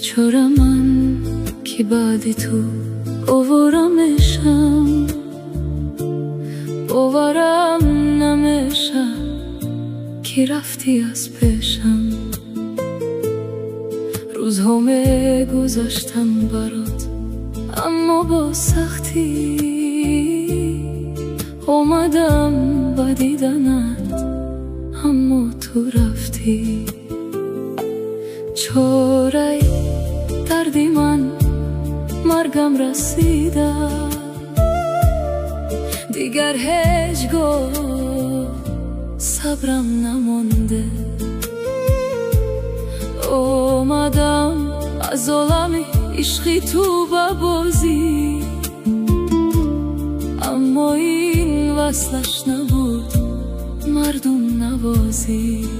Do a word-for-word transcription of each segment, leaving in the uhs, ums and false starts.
چرا من که بعدی تو باورمشم باورم نمیشه که رفتی از پیشم. روزها میگذاشتم برات اما با سختی اومدم با دیدنت اما تو رفتی. چرا دردی من مرگم رسیده دیگر هیچگاه صبرم نمانده. اومدم از عالم عشقی تو ببازی اما این وصلش نبود مردم نوازی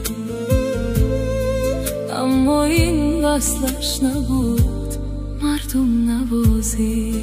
اما این وصلش نبود مردم نوازی.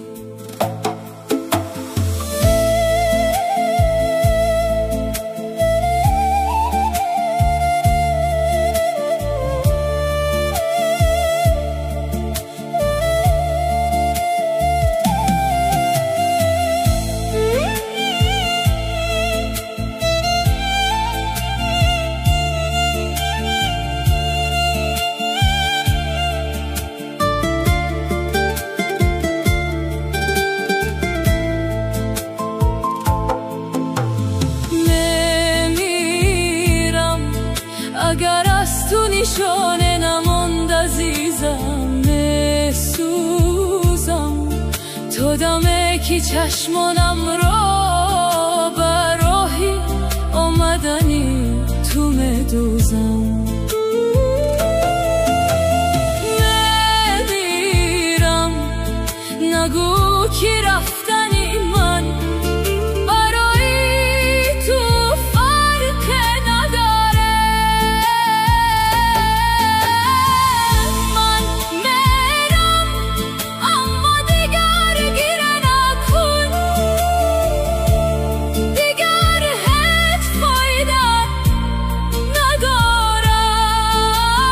اگر از تو نشانه نماند عزیزم میسوزم. تو دمه که چشمانم را به راهی آمدنی تو میدوزم. میمیرم نگو که رفتنی من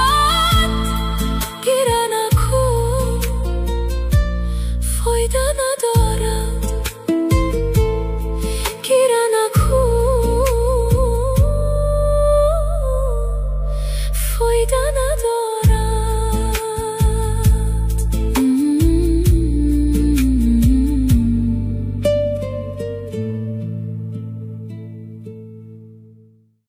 فایده